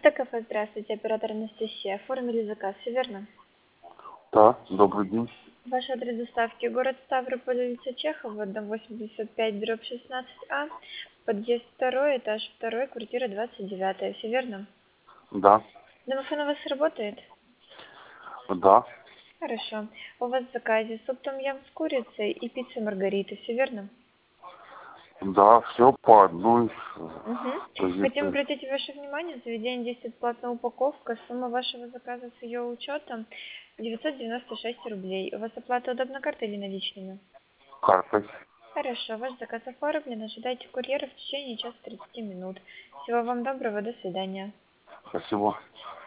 ТКФ, здравствуйте, оператор Анастасия. Оформили заказ, все верно? Да, добрый день. Ваш адрес доставки город Ставрополь, улица Чехова, дом 85/16А, подъезд 2, этаж 2, квартира 29, все верно? Да, Домофон у вас работает? да, Хорошо. У вас в заказе суп том-ям с курицей и пицца маргарита, все верно? да, все по одной Угу. Хотим позиции. обратить ваше внимание, в заведении действует платная упаковка, сумма вашего заказа с ее учетом 996 рублей. У вас оплата удобна картой или наличными? Картой. Хорошо, ваш заказ оформлен, ожидайте курьера в течение часа 30 минут. Всего вам доброго, до свидания. Спасибо.